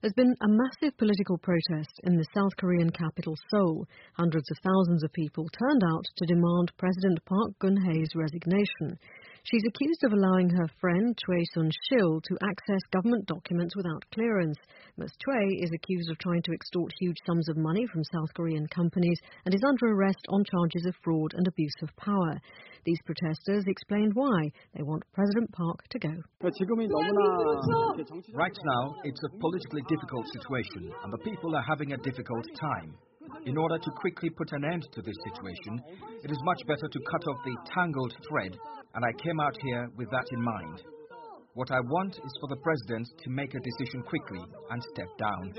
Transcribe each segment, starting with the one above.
There's been a massive political protest in the South Korean capital, Seoul. Hundreds of thousands of people turned out to demand President Park Geun-hye's resignation. She's accused of allowing her friend Choi Soon-sil to access government documents without clearance. Ms. Choi is accused of trying to extort huge sums of money from South Korean companies and is under arrest on charges of fraud and abuse of power. These protesters explained why they want President Park to go. Right now, it's a politically difficult situation and the people are having a difficult time. In order to quickly put an end to this situation, it is much better to cut off the tangled thread, and I came out here with that in mind. What I want is for the president to make a decision quickly and step down.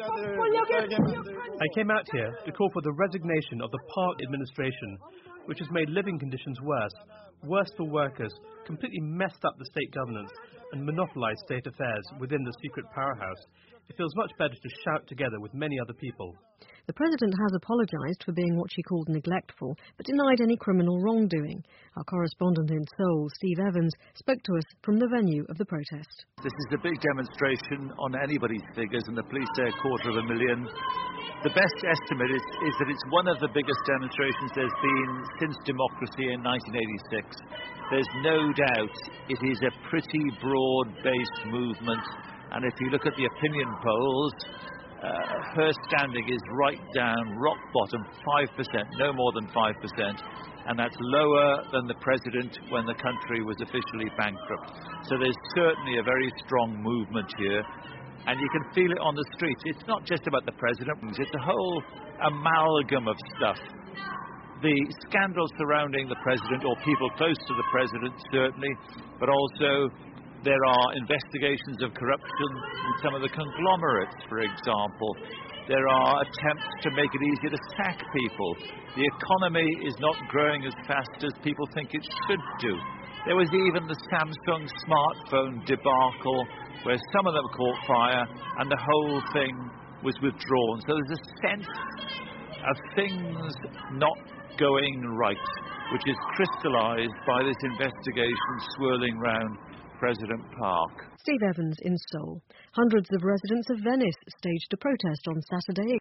I came out here to call for the resignation of the Park administration, which has made living conditions worse for workers, completely messed up the state governance and monopolized state affairs within the secret powerhouse. It feels much better to shout together with many other people. The president has apologized for being what she called neglectful, but denied any criminal wrongdoing. Our correspondent in Seoul, Steve Evans, spoke to us from the venue of the protest. This is a big demonstration on anybody's figures, and the police say 250,000. The best estimate is that it's one of the biggest demonstrations there's been since democracy in 1986. There's no doubt it is a pretty broad-based movement, and if you look at the opinion polls, her standing is right down, rock bottom, 5%, no more than 5%, and that's lower than the president when the country was officially bankrupt. So there's certainly a very strong movement here, and you can feel it on the streets. It's not just about the president, it's a whole amalgam of stuff. The scandals surrounding the president, or people close to the president certainly, but also there are investigations of corruption in some of the conglomerates, for example. There are attempts to make it easier to sack people. The economy is not growing as fast as people think it should do. There was even the Samsung smartphone debacle, where some of them caught fire and the whole thing was withdrawn. So there's a sense of things not going right, which is crystallized by this investigation swirling round President Park. Steve Evans in Seoul. Hundreds of residents of Venice staged a protest on Saturday